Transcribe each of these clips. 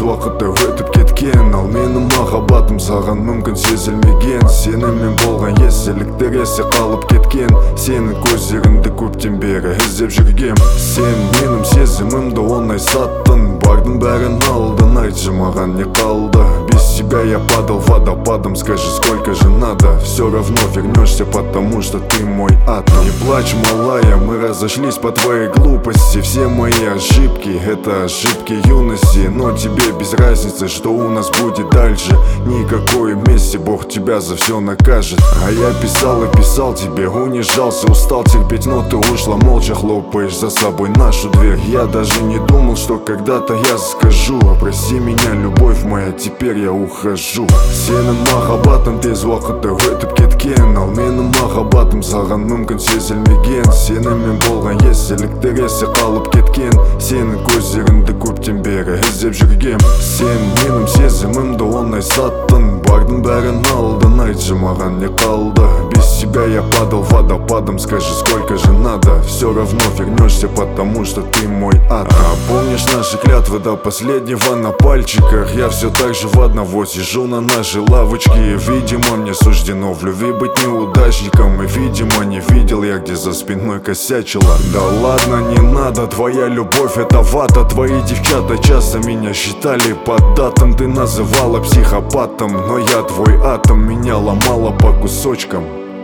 уақытта өтіп кеткен, ал менің махаббатым саған мүмкін сезілмеген. Сенімен болған естеліктер есе қалып кеткен, сенің көздеріңді көптен бері іздеп жүргем. Сен менің сезімімді оңай саттың, бардың бәрін алдың, айтшы маған не қалды? Без тебя я падал водопадом, скажи, сколько же надо? Все равно вернешься, потому что ты мой атом. Не плачь, малая, мы разошлись по твоей глупости. Все мои ошибки — это ошибки юности, но тебе без разницы, что у нас будет дальше. Никакой мести, Бог тебя за все накажет. А я писал и писал тебе, унижался, устал терпеть, но ты ушла молча, хлопаешь за собой нашу дверь. Я даже не думал, что когда-то я скажу: прости меня, любовь моя, теперь я ухожу. Сенің махаббатың тез уақытта өтіп кеткен, ал менің махаббатым саған мүмкін сезілмеген. Сенімен болған естеліктер есе қалып кеткен, сенің көздеріңді көптен бері іздеп жүргем. Сен менің сезімімді оңай саттың, бардың бәрін алдың, айтшы маған не қалды? Без тебя я падал водопадом, скажи, сколько же надо? Все равно вернешься, потому что ты мой атом. А помнишь наши клятвы до последнего на пальчиках? Я все так же в одного сижу на нашей лавочке. Видимо, мне суждено в любви быть неудачником, и, видимо, не видел я, где за спиной косячила. Да ладно, не надо, твоя любовь — это вата. Твои девчата часто меня считали поддатым, ты называла психопатом, но я твой атом, меня ломала по кусочкам.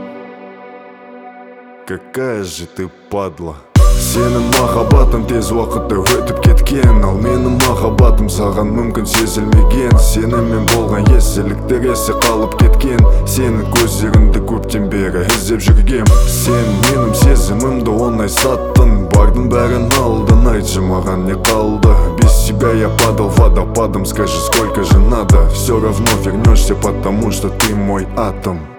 Какая же ты падла. Сенің махаббатың тез уақытта өтіп кеткен, ал менің махаббатым саған мүмкін сезілмеген. Сенімен болған естеліктер есе қалып кеткен, сенің көздеріңді көптен бері іздеп жүргем. Сен менің сезімімді оңай саттың, бардың бәрін алдың, айтшы маған не қалды? Без тебя я падал водопадом, скажи, сколько же надо? Все равно вернешься, потому что ты мой атом.